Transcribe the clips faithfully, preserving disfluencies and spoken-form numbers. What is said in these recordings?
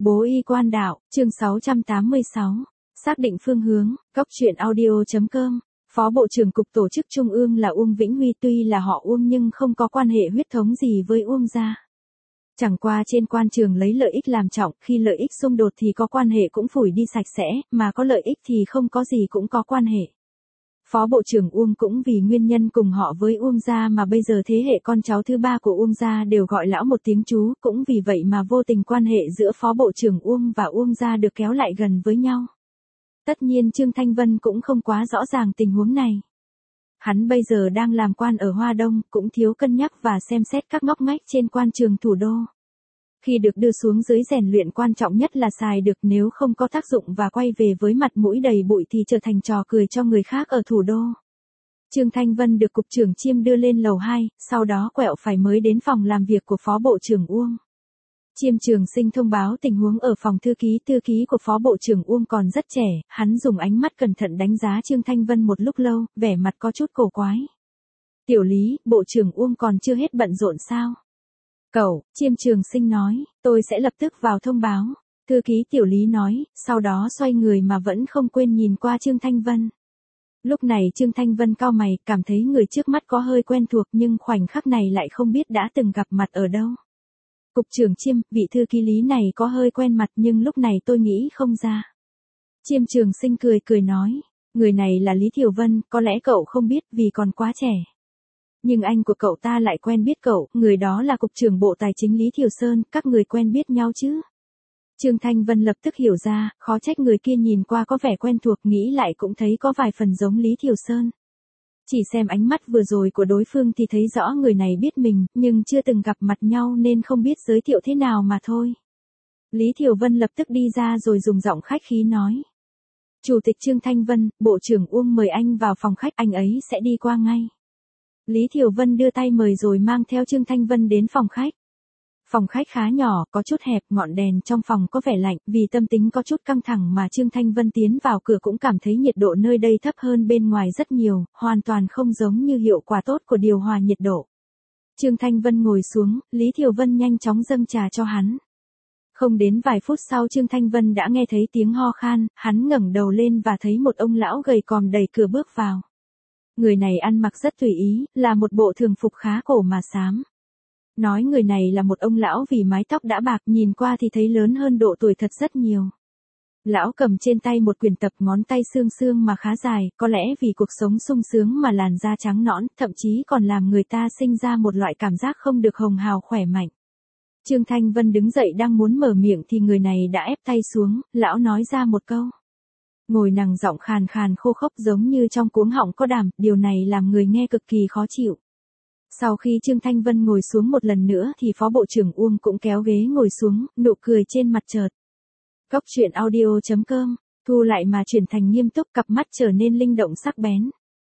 Bố y quan đạo, chương sáu trăm tám mươi sáu. Xác định phương hướng, góc truyện audio.com. Phó Bộ trưởng Cục Tổ chức Trung ương là Uông Vĩnh Huy, tuy là họ Uông nhưng không có quan hệ huyết thống gì với Uông gia. Chẳng qua trên quan trường lấy lợi ích làm trọng, khi lợi ích xung đột thì có quan hệ cũng phủi đi sạch sẽ, mà có lợi ích thì không có gì cũng có quan hệ. Phó Bộ trưởng Uông cũng vì nguyên nhân cùng họ với Uông gia mà bây giờ thế hệ con cháu thứ ba của Uông gia đều gọi lão một tiếng chú, cũng vì vậy mà vô tình quan hệ giữa Phó Bộ trưởng Uông và Uông gia được kéo lại gần với nhau. Tất nhiên Trương Thanh Vân cũng không quá rõ ràng tình huống này. Hắn bây giờ đang làm quan ở Hoa Đông, cũng thiếu cân nhắc và xem xét các ngóc ngách trên quan trường thủ đô. Khi được đưa xuống dưới rèn luyện, quan trọng nhất là xài được, nếu không có tác dụng và quay về với mặt mũi đầy bụi thì trở thành trò cười cho người khác ở thủ đô. Trương Thanh Vân được cục trưởng Chiêm đưa lên lầu hai, sau đó quẹo phải mới đến phòng làm việc của Phó Bộ trưởng Uông. Chiêm Trường Sinh thông báo tình huống ở phòng thư ký, thư ký của Phó Bộ trưởng Uông còn rất trẻ, hắn dùng ánh mắt cẩn thận đánh giá Trương Thanh Vân một lúc lâu, vẻ mặt có chút cổ quái. Tiểu Lý, Bộ trưởng Uông còn chưa hết bận rộn sao? Cậu, Chiêm Trường Sinh nói, tôi sẽ lập tức vào thông báo. Thư ký Tiểu Lý nói, sau đó xoay người mà vẫn không quên nhìn qua Trương Thanh Vân. Lúc này Trương Thanh Vân cau mày, cảm thấy người trước mắt có hơi quen thuộc nhưng khoảnh khắc này lại không biết đã từng gặp mặt ở đâu. Cục trưởng Chiêm, vị thư ký Lý này có hơi quen mặt nhưng lúc này tôi nghĩ không ra. Chiêm Trường Sinh cười cười nói, người này là Lý Thiều Vân, có lẽ cậu không biết vì còn quá trẻ. Nhưng anh của cậu ta lại quen biết cậu, người đó là Cục trưởng Bộ Tài chính Lý Thiều Sơn, các người quen biết nhau chứ? Trương Thanh Vân lập tức hiểu ra, khó trách người kia nhìn qua có vẻ quen thuộc, nghĩ lại cũng thấy có vài phần giống Lý Thiều Sơn. Chỉ xem ánh mắt vừa rồi của đối phương thì thấy rõ người này biết mình, nhưng chưa từng gặp mặt nhau nên không biết giới thiệu thế nào mà thôi. Lý Thiều Vân lập tức đi ra rồi dùng giọng khách khí nói. Chủ tịch Trương Thanh Vân, Bộ trưởng Uông mời anh vào phòng khách, anh ấy sẽ đi qua ngay. Lý Thiều Vân đưa tay mời rồi mang theo Trương Thanh Vân đến phòng khách. Phòng khách khá nhỏ, có chút hẹp, ngọn đèn trong phòng có vẻ lạnh, vì tâm tính có chút căng thẳng mà Trương Thanh Vân tiến vào cửa cũng cảm thấy nhiệt độ nơi đây thấp hơn bên ngoài rất nhiều, hoàn toàn không giống như hiệu quả tốt của điều hòa nhiệt độ. Trương Thanh Vân ngồi xuống, Lý Thiều Vân nhanh chóng dâng trà cho hắn. Không đến vài phút sau Trương Thanh Vân đã nghe thấy tiếng ho khan, hắn ngẩng đầu lên và thấy một ông lão gầy còm đẩy cửa bước vào. Người này ăn mặc rất tùy ý, là một bộ thường phục khá cổ mà xám. Nói người này là một ông lão vì mái tóc đã bạc, nhìn qua thì thấy lớn hơn độ tuổi thật rất nhiều. Lão cầm trên tay một quyển tập, ngón tay xương xương mà khá dài, có lẽ vì cuộc sống sung sướng mà làn da trắng nõn, thậm chí còn làm người ta sinh ra một loại cảm giác không được hồng hào khỏe mạnh. Trương Thanh Vân đứng dậy đang muốn mở miệng thì người này đã ép tay xuống, lão nói ra một câu. Ngồi nằng giọng khàn khàn khô khốc giống như trong cuống họng có đàm, điều này làm người nghe cực kỳ khó chịu. Sau khi Trương Thanh Vân ngồi xuống một lần nữa thì Phó Bộ trưởng Uông cũng kéo ghế ngồi xuống, nụ cười trên mặt chợt. Góc truyện audio.com, thu lại mà chuyển thành nghiêm túc, cặp mắt trở nên linh động sắc bén.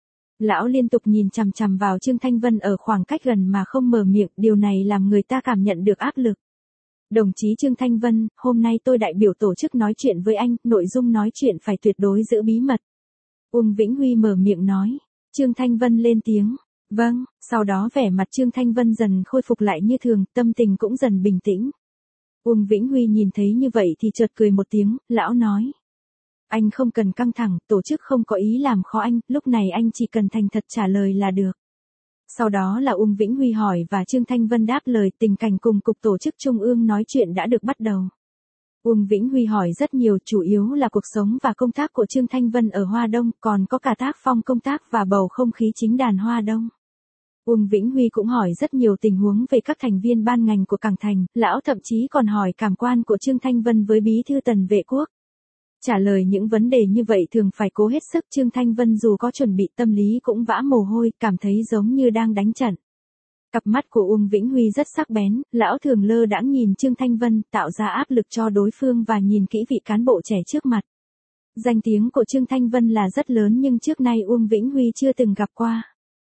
Lão liên tục nhìn chằm chằm vào Trương Thanh Vân ở khoảng cách gần mà không mở miệng, điều này làm người ta cảm nhận được áp lực. Đồng chí Trương Thanh Vân, hôm nay tôi đại biểu tổ chức nói chuyện với anh, nội dung nói chuyện phải tuyệt đối giữ bí mật. Uông Vĩnh Huy mở miệng nói. Trương Thanh Vân lên tiếng. Vâng, sau đó vẻ mặt Trương Thanh Vân dần khôi phục lại như thường, tâm tình cũng dần bình tĩnh. Uông Vĩnh Huy nhìn thấy như vậy thì chợt cười một tiếng, lão nói. Anh không cần căng thẳng, tổ chức không có ý làm khó anh, lúc này anh chỉ cần thành thật trả lời là được. Sau đó là Uông Vĩnh Huy hỏi và Trương Thanh Vân đáp lời, tình cảnh cùng Cục Tổ chức Trung ương nói chuyện đã được bắt đầu. Uông Vĩnh Huy hỏi rất nhiều, chủ yếu là cuộc sống và công tác của Trương Thanh Vân ở Hoa Đông, còn có cả tác phong công tác và bầu không khí chính đàn Hoa Đông. Uông Vĩnh Huy cũng hỏi rất nhiều tình huống về các thành viên ban ngành của Cảng Thành, lão thậm chí còn hỏi cảm quan của Trương Thanh Vân với bí thư Tần Vệ Quốc. Trả lời những vấn đề như vậy thường phải cố hết sức, Trương Thanh Vân dù có chuẩn bị tâm lý cũng vã mồ hôi, cảm thấy giống như đang đánh trận. Cặp mắt của Uông Vĩnh Huy rất sắc bén, lão thường lơ đãng nhìn Trương Thanh Vân, tạo ra áp lực cho đối phương và nhìn kỹ vị cán bộ trẻ trước mặt. Danh tiếng của Trương Thanh Vân là rất lớn nhưng trước nay Uông Vĩnh Huy chưa từng gặp qua.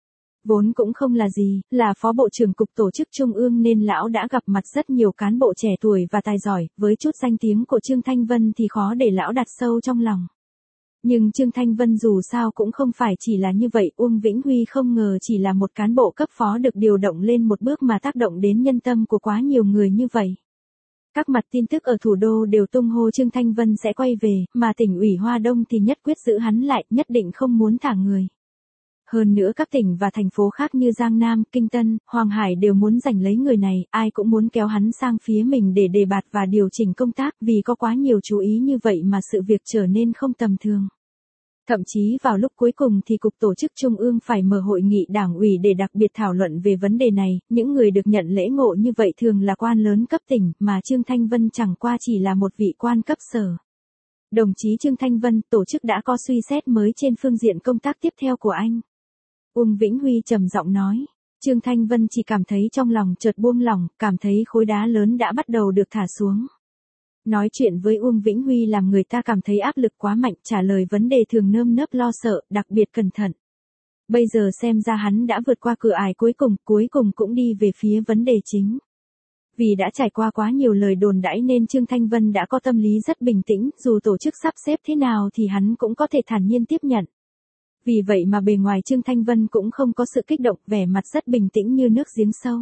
Vốn cũng không là gì, là Phó Bộ trưởng Cục Tổ chức Trung ương nên lão đã gặp mặt rất nhiều cán bộ trẻ tuổi và tài giỏi, với chút danh tiếng của Trương Thanh Vân thì khó để lão đặt sâu trong lòng. Nhưng Trương Thanh Vân dù sao cũng không phải chỉ là như vậy, Uông Vĩnh Huy không ngờ chỉ là một cán bộ cấp phó được điều động lên một bước mà tác động đến nhân tâm của quá nhiều người như vậy. Các mặt tin tức ở thủ đô đều tung hô Trương Thanh Vân sẽ quay về, mà tỉnh ủy Hoa Đông thì nhất quyết giữ hắn lại, nhất định không muốn thả người. Hơn nữa các tỉnh và thành phố khác như Giang Nam, Kinh Tân, Hoàng Hải đều muốn giành lấy người này, ai cũng muốn kéo hắn sang phía mình để đề bạt và điều chỉnh công tác, vì có quá nhiều chú ý như vậy mà sự việc trở nên không tầm thường. Thậm chí vào lúc cuối cùng thì Cục Tổ chức Trung ương phải mở hội nghị đảng ủy để đặc biệt thảo luận về vấn đề này, những người được nhận lễ ngộ như vậy thường là quan lớn cấp tỉnh, mà Trương Thanh Vân chẳng qua chỉ là một vị quan cấp sở. Đồng chí Trương Thanh Vân, tổ chức đã có suy xét mới trên phương diện công tác tiếp theo của anh. Uông Vĩnh Huy trầm giọng nói. Trương Thanh Vân chỉ cảm thấy trong lòng chợt buông lỏng, cảm thấy khối đá lớn đã bắt đầu được thả xuống. Nói chuyện với Uông Vĩnh Huy làm người ta cảm thấy áp lực quá mạnh, trả lời vấn đề thường nơm nớp lo sợ, đặc biệt cẩn thận. Bây giờ xem ra hắn đã vượt qua cửa ải cuối cùng, cuối cùng cũng đi về phía vấn đề chính. Vì đã trải qua quá nhiều lời đồn đãi nên Trương Thanh Vân đã có tâm lý rất bình tĩnh, dù tổ chức sắp xếp thế nào thì hắn cũng có thể thản nhiên tiếp nhận. Vì vậy mà bề ngoài Trương Thanh Vân cũng không có sự kích động, vẻ mặt rất bình tĩnh như nước giếng sâu.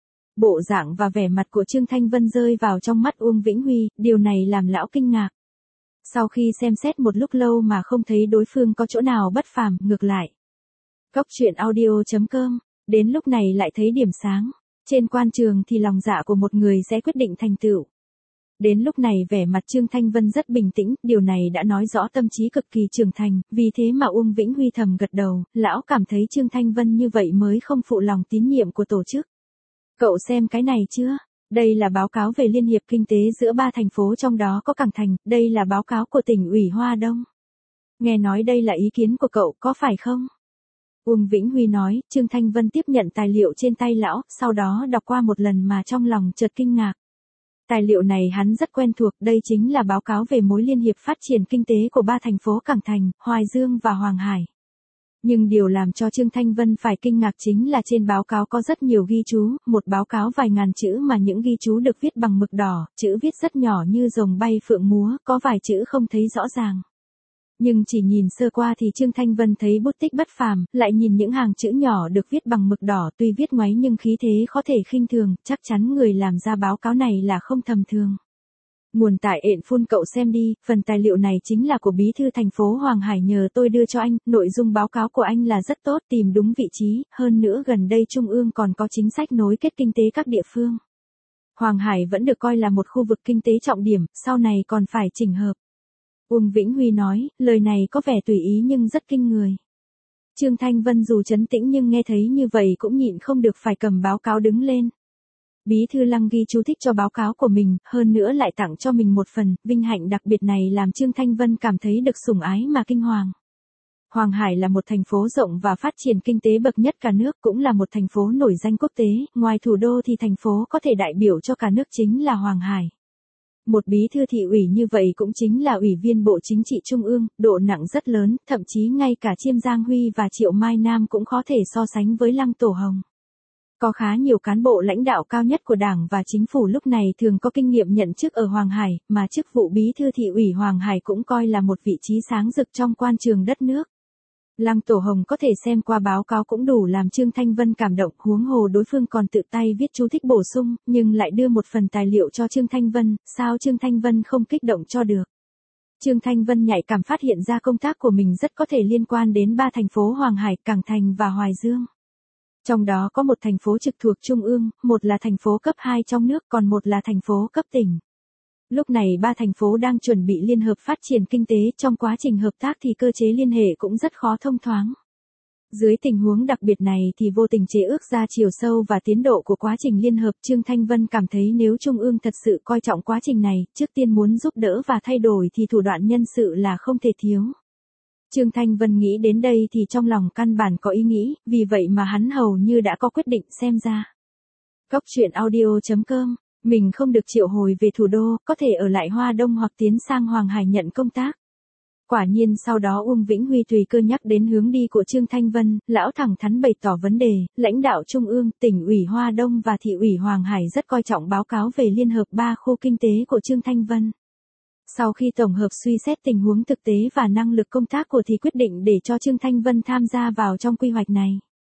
Bộ dạng và vẻ mặt của Trương Thanh Vân rơi vào trong mắt Uông Vĩnh Huy, điều này làm lão kinh ngạc. Sau khi xem xét một lúc lâu mà không thấy đối phương có chỗ nào bất phàm, ngược lại. Cóc truyện audio chấm com, đến lúc này lại thấy điểm sáng. Trên quan trường thì lòng dạ của một người sẽ quyết định thành tựu. Đến lúc này vẻ mặt Trương Thanh Vân rất bình tĩnh, điều này đã nói rõ tâm trí cực kỳ trưởng thành, vì thế mà Uông Vĩnh Huy thầm gật đầu, lão cảm thấy Trương Thanh Vân như vậy mới không phụ lòng tín nhiệm của tổ chức. Cậu xem cái này chưa? Đây là báo cáo về Liên hiệp Kinh tế giữa ba thành phố trong đó có Cảng Thành, đây là báo cáo của tỉnh ủy Hoa Đông. Nghe nói đây là ý kiến của cậu, có phải không? Uông Vĩnh Huy nói, Trương Thanh Vân tiếp nhận tài liệu trên tay lão, sau đó đọc qua một lần mà trong lòng chợt kinh ngạc. Tài liệu này hắn rất quen thuộc, đây chính là báo cáo về mối liên hiệp phát triển kinh tế của ba thành phố Cảng Thành, Hoài Dương và Hoàng Hải. Nhưng điều làm cho Trương Thanh Vân phải kinh ngạc chính là trên báo cáo có rất nhiều ghi chú, một báo cáo vài ngàn chữ mà những ghi chú được viết bằng mực đỏ, chữ viết rất nhỏ như rồng bay phượng múa, có vài chữ không thấy rõ ràng. Nhưng chỉ nhìn sơ qua thì Trương Thanh Vân thấy bút tích bất phàm, lại nhìn những hàng chữ nhỏ được viết bằng mực đỏ tuy viết ngoáy nhưng khí thế khó thể khinh thường, chắc chắn người làm ra báo cáo này là không tầm thường. Nguồn tại ện phun cậu xem đi, phần tài liệu này chính là của bí thư thành phố Hoàng Hải nhờ tôi đưa cho anh, nội dung báo cáo của anh là rất tốt, tìm đúng vị trí, hơn nữa gần đây Trung ương còn có chính sách nối kết kinh tế các địa phương. Hoàng Hải vẫn được coi là một khu vực kinh tế trọng điểm, sau này còn phải chỉnh hợp. Uông Vĩnh Huy nói, lời này có vẻ tùy ý nhưng rất kinh người. Trương Thanh Vân dù trấn tĩnh nhưng nghe thấy như vậy cũng nhịn không được phải cầm báo cáo đứng lên. Bí thư Lăng ghi chú thích cho báo cáo của mình, hơn nữa lại tặng cho mình một phần, vinh hạnh đặc biệt này làm Trương Thanh Vân cảm thấy được sủng ái mà kinh hoàng. Hoàng Hải là một thành phố rộng và phát triển kinh tế bậc nhất cả nước, cũng là một thành phố nổi danh quốc tế, ngoài thủ đô thì thành phố có thể đại biểu cho cả nước chính là Hoàng Hải. Một bí thư thị ủy như vậy cũng chính là ủy viên Bộ Chính trị Trung ương, độ nặng rất lớn, thậm chí ngay cả Chiêm Giang Huy và Triệu Mai Nam cũng có thể so sánh với Lăng Tổ Hồng. Có khá nhiều cán bộ lãnh đạo cao nhất của Đảng và Chính phủ lúc này thường có kinh nghiệm nhận chức ở Hoàng Hải, mà chức vụ bí thư thị ủy Hoàng Hải cũng coi là một vị trí sáng rực trong quan trường đất nước. Lăng Tổ Hồng có thể xem qua báo cáo cũng đủ làm Trương Thanh Vân cảm động, huống hồ đối phương còn tự tay viết chú thích bổ sung, nhưng lại đưa một phần tài liệu cho Trương Thanh Vân, sao Trương Thanh Vân không kích động cho được. Trương Thanh Vân nhạy cảm phát hiện ra công tác của mình rất có thể liên quan đến ba thành phố Hoàng Hải, Cảng Thành và Hoài Dương. Trong đó có một thành phố trực thuộc Trung ương, một là thành phố cấp hai trong nước, còn một là thành phố cấp tỉnh. Lúc này ba thành phố đang chuẩn bị liên hợp phát triển kinh tế, trong quá trình hợp tác thì cơ chế liên hệ cũng rất khó thông thoáng. Dưới tình huống đặc biệt này thì vô tình chế ước ra chiều sâu và tiến độ của quá trình liên hợp. Trương Thanh Vân cảm thấy nếu Trung ương thật sự coi trọng quá trình này, trước tiên muốn giúp đỡ và thay đổi thì thủ đoạn nhân sự là không thể thiếu. Trương Thanh Vân nghĩ đến đây thì trong lòng căn bản có ý nghĩ, vì vậy mà hắn hầu như đã có quyết định xem ra. Cóc truyện audio chấm com, mình không được triệu hồi về thủ đô, có thể ở lại Hoa Đông hoặc tiến sang Hoàng Hải nhận công tác. Quả nhiên sau đó Uông Vĩnh Huy tùy cơ nhắc đến hướng đi của Trương Thanh Vân, lão thẳng thắn bày tỏ vấn đề, lãnh đạo Trung ương, tỉnh ủy Hoa Đông và thị ủy Hoàng Hải rất coi trọng báo cáo về liên hợp ba khu kinh tế của Trương Thanh Vân. Sau khi tổng hợp suy xét tình huống thực tế và năng lực công tác của thì quyết định để cho Trương Thanh Vân tham gia vào trong quy hoạch này.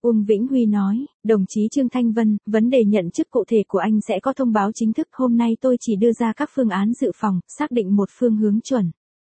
Uông Vĩnh Huy nói, đồng chí Trương Thanh Vân, vấn đề nhận chức cụ thể của anh sẽ có thông báo chính thức, hôm nay tôi chỉ đưa ra các phương án dự phòng, xác định một phương hướng chuẩn.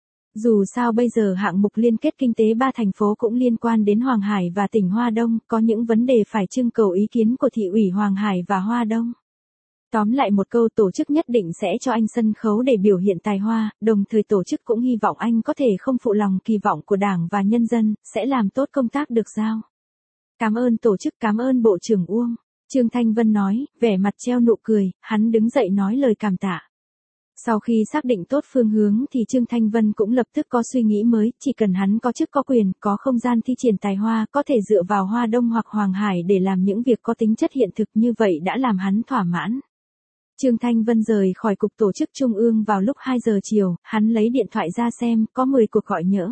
Dù sao bây giờ hạng mục liên kết kinh tế ba thành phố cũng liên quan đến Hoàng Hải và tỉnh Hoa Đông, có những vấn đề phải trưng cầu ý kiến của thị ủy Hoàng Hải và Hoa Đông. Tóm lại một câu, tổ chức nhất định sẽ cho anh sân khấu để biểu hiện tài hoa, đồng thời tổ chức cũng hy vọng anh có thể không phụ lòng kỳ vọng của Đảng và nhân dân, sẽ làm tốt công tác được giao. Cảm ơn tổ chức, cảm ơn Bộ trưởng Uông. Trương Thanh Vân nói, vẻ mặt treo nụ cười, hắn đứng dậy nói lời cảm tạ. Sau khi xác định tốt phương hướng thì Trương Thanh Vân cũng lập tức có suy nghĩ mới, chỉ cần hắn có chức có quyền, có không gian thi triển tài hoa, có thể dựa vào Hoa Đông hoặc Hoàng Hải để làm những việc có tính chất hiện thực, như vậy đã làm hắn thỏa mãn. Trương Thanh Vân rời khỏi cục tổ chức trung ương vào lúc hai giờ chiều, hắn lấy điện thoại ra xem, có mười cuộc gọi nhỡ.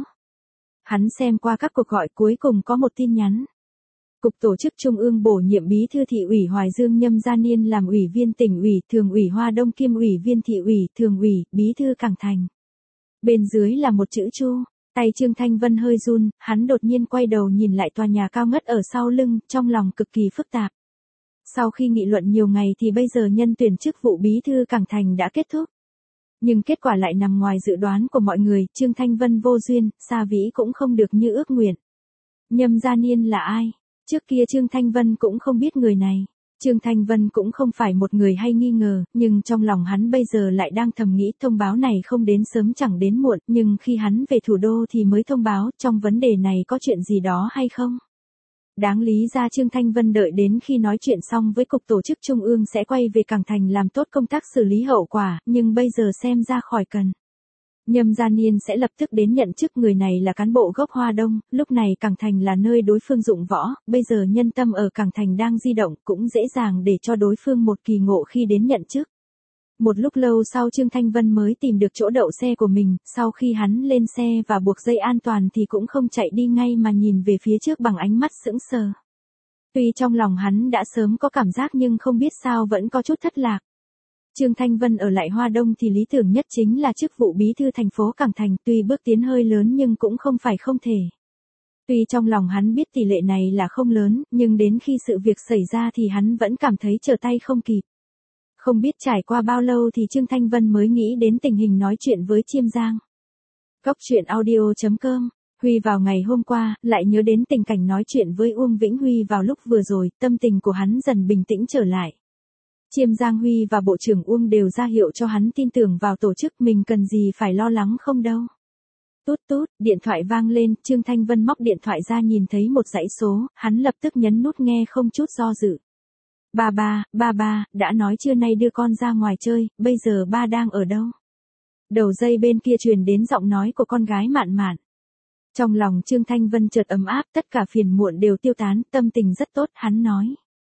Hắn xem qua các cuộc gọi, cuối cùng có một tin nhắn. Cục tổ chức trung ương bổ nhiệm bí thư thị ủy Hoài Dương Nhâm Gia Niên làm ủy viên tỉnh ủy, thường ủy Hoa Đông kiêm ủy viên thị ủy, thường ủy, bí thư Cảng Thành. Bên dưới là một chữ Chu, tay Trương Thanh Vân hơi run, hắn đột nhiên quay đầu nhìn lại tòa nhà cao ngất ở sau lưng, trong lòng cực kỳ phức tạp. Sau khi nghị luận nhiều ngày thì bây giờ nhân tuyển chức vụ bí thư Cảng Thành đã kết thúc. Nhưng kết quả lại nằm ngoài dự đoán của mọi người, Trương Thanh Vân vô duyên, xa vĩ cũng không được như ước nguyện. Nhâm Gia Niên là ai? Trước kia Trương Thanh Vân cũng không biết người này. Trương Thanh Vân cũng không phải một người hay nghi ngờ, nhưng trong lòng hắn bây giờ lại đang thầm nghĩ thông báo này không đến sớm chẳng đến muộn, nhưng khi hắn về thủ đô thì mới thông báo, trong vấn đề này có chuyện gì đó hay không? Đáng lý ra Trương Thanh Vân đợi đến khi nói chuyện xong với cục tổ chức trung ương sẽ quay về Cảng Thành làm tốt công tác xử lý hậu quả, nhưng bây giờ xem ra khỏi cần. Nhâm Gia Niên sẽ lập tức đến nhận chức, người này là cán bộ gốc Hoa Đông, lúc này Cảng Thành là nơi đối phương dụng võ, bây giờ nhân tâm ở Cảng Thành đang di động, cũng dễ dàng để cho đối phương một kỳ ngộ khi đến nhận chức. Một lúc lâu sau Trương Thanh Vân mới tìm được chỗ đậu xe của mình, sau khi hắn lên xe và buộc dây an toàn thì cũng không chạy đi ngay mà nhìn về phía trước bằng ánh mắt sững sờ. Tuy trong lòng hắn đã sớm có cảm giác nhưng không biết sao vẫn có chút thất lạc. Trương Thanh Vân ở lại Hoa Đông thì lý tưởng nhất chính là chức vụ bí thư thành phố Cảng Thành, tuy bước tiến hơi lớn nhưng cũng không phải không thể. Tuy trong lòng hắn biết tỷ lệ này là không lớn, nhưng đến khi sự việc xảy ra thì hắn vẫn cảm thấy trở tay không kịp. Không biết trải qua bao lâu thì Trương Thanh Vân mới nghĩ đến tình hình nói chuyện với Chiêm Giang. Góc truyện audio chấm com. Huy vào ngày hôm qua, lại nhớ đến tình cảnh nói chuyện với Uông Vĩnh Huy vào lúc vừa rồi, tâm tình của hắn dần bình tĩnh trở lại. Chiêm Giang Huy và Bộ trưởng Uông đều ra hiệu cho hắn tin tưởng vào tổ chức, mình cần gì phải lo lắng không đâu. Tút tút, điện thoại vang lên, Trương Thanh Vân móc điện thoại ra nhìn thấy một dãy số, hắn lập tức nhấn nút nghe không chút do dự. Ba ba, ba ba, đã nói trưa nay đưa con ra ngoài chơi, bây giờ ba đang ở đâu? Đầu dây bên kia truyền đến giọng nói của con gái Mạn Mạn. Trong lòng Trương Thanh Vân chợt ấm áp, tất cả phiền muộn đều tiêu tán, tâm tình rất tốt, hắn nói.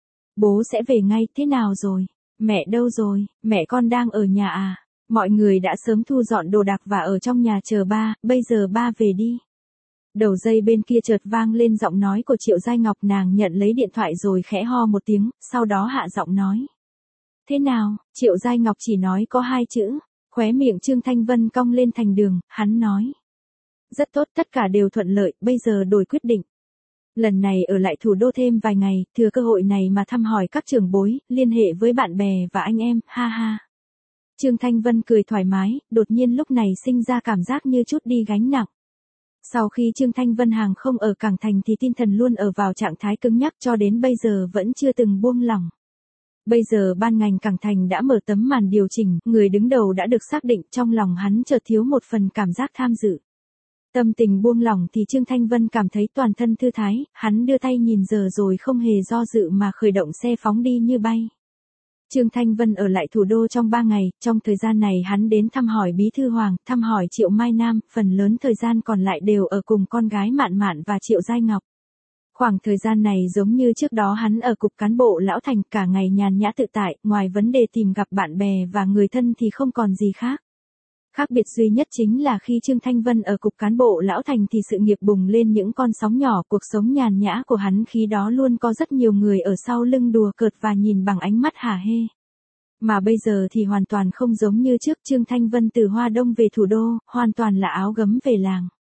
Bố sẽ về ngay, thế nào rồi? Mẹ đâu rồi? Mẹ con đang ở nhà à? Mọi người đã sớm thu dọn đồ đạc và ở trong nhà chờ ba, bây giờ ba về đi. Đầu dây bên kia chợt vang lên giọng nói của Triệu Giai Ngọc, nàng nhận lấy điện thoại rồi khẽ ho một tiếng, sau đó hạ giọng nói. Thế nào? Triệu Giai Ngọc chỉ nói có hai chữ, khóe miệng Trương Thanh Vân cong lên thành đường, hắn nói. Rất tốt, tất cả đều thuận lợi, bây giờ đổi quyết định. Lần này ở lại thủ đô thêm vài ngày, thừa cơ hội này mà thăm hỏi các trưởng bối, liên hệ với bạn bè và anh em, ha ha. Trương Thanh Vân cười thoải mái, đột nhiên lúc này sinh ra cảm giác như chút đi gánh nặng. Sau khi Trương Thanh Vân hàng không ở Cảng Thành thì tinh thần luôn ở vào trạng thái cứng nhắc, cho đến bây giờ vẫn chưa từng buông lỏng. Bây giờ ban ngành Cảng Thành đã mở tấm màn điều chỉnh, người đứng đầu đã được xác định, trong lòng hắn chợt thiếu một phần cảm giác tham dự. Tâm tình buông lỏng thì Trương Thanh Vân cảm thấy toàn thân thư thái, hắn đưa tay nhìn giờ rồi không hề do dự mà khởi động xe phóng đi như bay. Trương Thanh Vân ở lại thủ đô trong ba ngày, trong thời gian này hắn đến thăm hỏi Bí thư Hoàng, thăm hỏi Triệu Mai Nam, phần lớn thời gian còn lại đều ở cùng con gái Mạn Mạn và Triệu Giai Ngọc. Khoảng thời gian này giống như trước đó hắn ở cục cán bộ Lão Thành, cả ngày nhàn nhã tự tại, ngoài vấn đề tìm gặp bạn bè và người thân thì không còn gì khác. Khác biệt duy nhất chính là khi Trương Thanh Vân ở cục cán bộ Lão Thành thì sự nghiệp bùng lên những con sóng nhỏ, cuộc sống nhàn nhã của hắn khi đó luôn có rất nhiều người ở sau lưng đùa cợt và nhìn bằng ánh mắt hả hê. Mà bây giờ thì hoàn toàn không giống như trước, Trương Thanh Vân từ Hoa Đông về thủ đô, hoàn toàn là áo gấm về làng.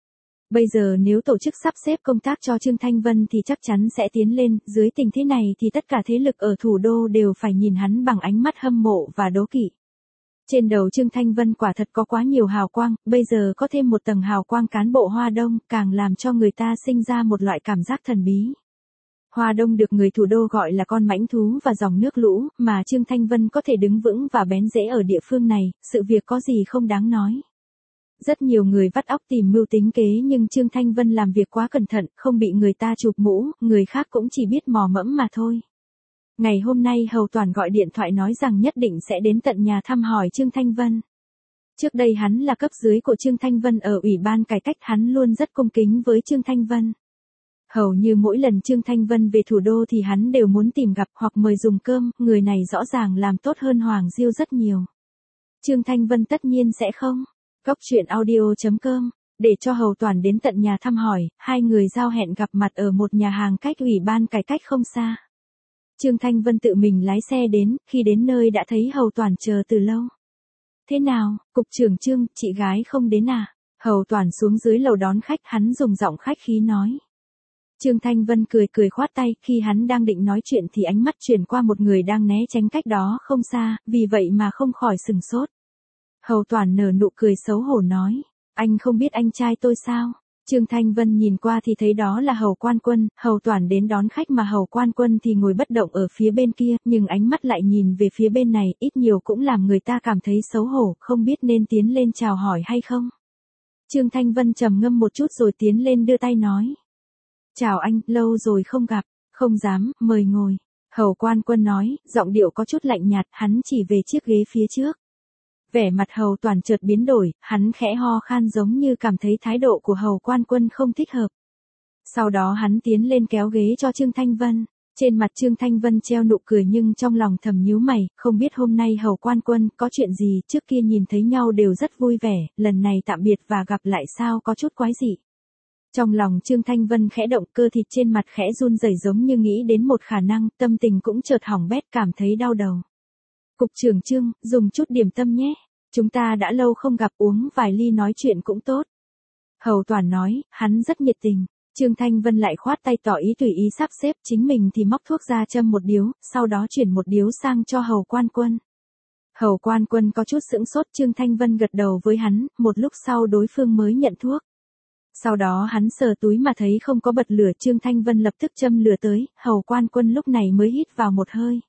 Bây giờ nếu tổ chức sắp xếp công tác cho Trương Thanh Vân thì chắc chắn sẽ tiến lên, dưới tình thế này thì tất cả thế lực ở thủ đô đều phải nhìn hắn bằng ánh mắt hâm mộ và đố kỵ. Trên đầu Trương Thanh Vân quả thật có quá nhiều hào quang, bây giờ có thêm một tầng hào quang cán bộ Hoa Đông, càng làm cho người ta sinh ra một loại cảm giác thần bí. Hoa Đông được người thủ đô gọi là con mãnh thú và dòng nước lũ, mà Trương Thanh Vân có thể đứng vững và bén rễ ở địa phương này, sự việc có gì không đáng nói. Rất nhiều người vắt óc tìm mưu tính kế nhưng Trương Thanh Vân làm việc quá cẩn thận, không bị người ta chụp mũ, người khác cũng chỉ biết mò mẫm mà thôi. Ngày hôm nay Hầu Toản gọi điện thoại nói rằng nhất định sẽ đến tận nhà thăm hỏi Trương Thanh Vân. Trước đây hắn là cấp dưới của Trương Thanh Vân ở Ủy ban cải cách, hắn luôn rất cung kính với Trương Thanh Vân. Hầu như mỗi lần Trương Thanh Vân về thủ đô thì hắn đều muốn tìm gặp hoặc mời dùng cơm, người này rõ ràng làm tốt hơn Hoàng Diêu rất nhiều. Trương Thanh Vân tất nhiên sẽ không. Góc truyện audio chấm com, để cho Hầu Toản đến tận nhà thăm hỏi, hai người giao hẹn gặp mặt ở một nhà hàng cách Ủy ban cải cách không xa. Trương Thanh Vân tự mình lái xe đến, khi đến nơi đã thấy Hầu Toản chờ từ lâu. Thế nào, cục trưởng Trương, chị gái không đến à? Hầu Toản xuống dưới lầu đón khách, hắn dùng giọng khách khí nói. Trương Thanh Vân cười cười khoát tay, khi hắn đang định nói chuyện thì ánh mắt chuyển qua một người đang né tránh cách đó không xa, vì vậy mà không khỏi sừng sốt. Hầu Toản nở nụ cười xấu hổ nói, anh không biết anh trai tôi sao? Trương Thanh Vân nhìn qua thì thấy đó là Hầu Quan Quân, Hầu Toản đến đón khách mà Hầu Quan Quân thì ngồi bất động ở phía bên kia, nhưng ánh mắt lại nhìn về phía bên này, ít nhiều cũng làm người ta cảm thấy xấu hổ, không biết nên tiến lên chào hỏi hay không. Trương Thanh Vân trầm ngâm một chút rồi tiến lên đưa tay nói. Chào anh, lâu rồi không gặp, không dám, mời ngồi. Hầu Quan Quân nói, giọng điệu có chút lạnh nhạt, hắn chỉ về chiếc ghế phía trước. Vẻ mặt Hầu Toản chợt biến đổi, hắn khẽ ho khan giống như cảm thấy thái độ của Hầu Quan Quân không thích hợp. Sau đó hắn tiến lên kéo ghế cho Trương Thanh Vân. Trên mặt Trương Thanh Vân treo nụ cười nhưng trong lòng thầm nhíu mày, không biết hôm nay Hầu Quan Quân có chuyện gì, trước kia nhìn thấy nhau đều rất vui vẻ, lần này tạm biệt và gặp lại sao có chút quái dị. Trong lòng Trương Thanh Vân khẽ động, cơ thịt trên mặt khẽ run rẩy giống như nghĩ đến một khả năng, tâm tình cũng chợt hỏng bét, cảm thấy đau đầu. Cục trưởng Trương, dùng chút điểm tâm nhé. Chúng ta đã lâu không gặp, uống vài ly nói chuyện cũng tốt. Hầu Toản nói, hắn rất nhiệt tình. Trương Thanh Vân lại khoát tay tỏ ý tùy ý sắp xếp, chính mình thì móc thuốc ra châm một điếu, sau đó chuyển một điếu sang cho Hầu Quan Quân. Hầu Quan Quân có chút sững sốt, Trương Thanh Vân gật đầu với hắn, một lúc sau đối phương mới nhận thuốc. Sau đó hắn sờ túi mà thấy không có bật lửa, Trương Thanh Vân lập tức châm lửa tới, Hầu Quan Quân lúc này mới hít vào một hơi.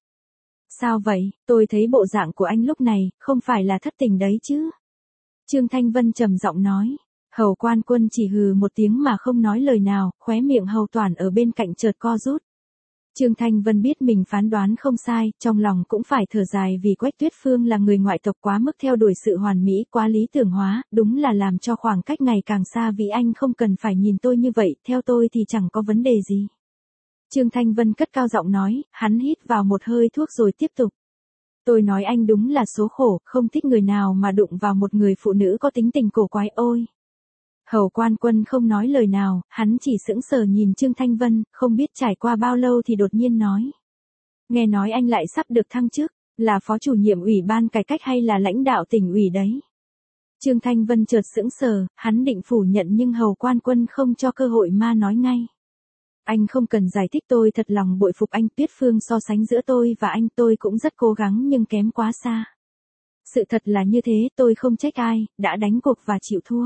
Sao vậy, tôi thấy bộ dạng của anh lúc này, không phải là thất tình đấy chứ? Trương Thanh Vân trầm giọng nói. Hầu Quan Quân chỉ hừ một tiếng mà không nói lời nào, khóe miệng Hầu Toản ở bên cạnh chợt co rút. Trương Thanh Vân biết mình phán đoán không sai, trong lòng cũng phải thở dài vì Quách Tuyết Phương là người ngoại tộc quá mức theo đuổi sự hoàn mỹ, quá lý tưởng hóa, đúng là làm cho khoảng cách ngày càng xa. Vì anh không cần phải nhìn tôi như vậy, theo tôi thì chẳng có vấn đề gì. Trương Thanh Vân cất cao giọng nói, hắn hít vào một hơi thuốc rồi tiếp tục. Tôi nói anh đúng là số khổ, không thích người nào mà đụng vào một người phụ nữ có tính tình cổ quái ôi. Hầu Quan Quân không nói lời nào, hắn chỉ sững sờ nhìn Trương Thanh Vân, không biết trải qua bao lâu thì đột nhiên nói. Nghe nói anh lại sắp được thăng chức, là phó chủ nhiệm ủy ban cải cách hay là lãnh đạo tỉnh ủy đấy. Trương Thanh Vân chợt sững sờ, hắn định phủ nhận nhưng Hầu Quan Quân không cho cơ hội mà nói ngay. Anh không cần giải thích, tôi thật lòng bội phục anh. Tuyết Phương so sánh giữa tôi và anh, tôi cũng rất cố gắng nhưng kém quá xa. Sự thật là như thế, tôi không trách ai, đã đánh cuộc và chịu thua.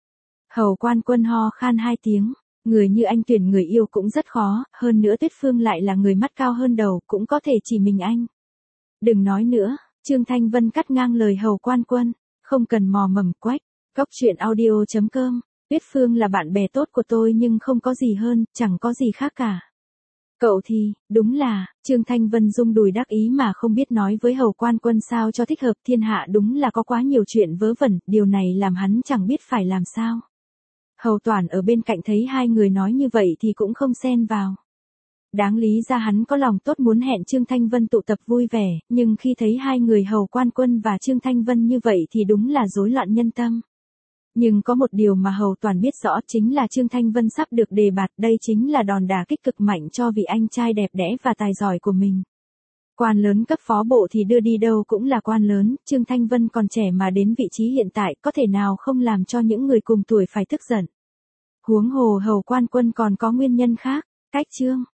Hầu Quan Quân ho khan hai tiếng, người như anh tuyển người yêu cũng rất khó, hơn nữa Tuyết Phương lại là người mắt cao hơn đầu, cũng có thể chỉ mình anh. Đừng nói nữa, Trương Thanh Vân cắt ngang lời Hầu Quan Quân, không cần mò mẫm Quách. Góc truyện audio chấm com. Tuyết Phương là bạn bè tốt của tôi nhưng không có gì hơn, chẳng có gì khác cả. Cậu thì, đúng là, Trương Thanh Vân rung đùi đắc ý mà không biết nói với Hầu Quan Quân sao cho thích hợp. Thiên hạ đúng là có quá nhiều chuyện vớ vẩn, điều này làm hắn chẳng biết phải làm sao. Hầu Toản ở bên cạnh thấy hai người nói như vậy thì cũng không xen vào. Đáng lý ra hắn có lòng tốt muốn hẹn Trương Thanh Vân tụ tập vui vẻ, nhưng khi thấy hai người Hầu Quan Quân và Trương Thanh Vân như vậy thì đúng là rối loạn nhân tâm. Nhưng có một điều mà Hầu Toản biết rõ chính là Trương Thanh Vân sắp được đề bạt, đây chính là đòn đả kích cực mạnh cho vị anh trai đẹp đẽ và tài giỏi của mình. Quan lớn cấp phó bộ thì đưa đi đâu cũng là quan lớn, Trương Thanh Vân còn trẻ mà đến vị trí hiện tại có thể nào không làm cho những người cùng tuổi phải tức giận. Huống hồ Hầu Quan Quân còn có nguyên nhân khác. Cách chương